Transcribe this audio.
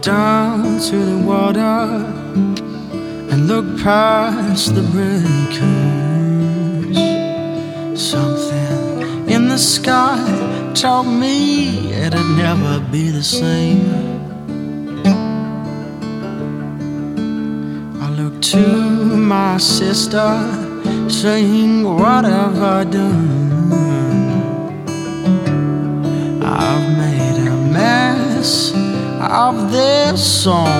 down to the water and looked past the breakers. Something in the sky told me it'd never be the same. I looked to my sister, saying, what have I done? I've made a mess of this song.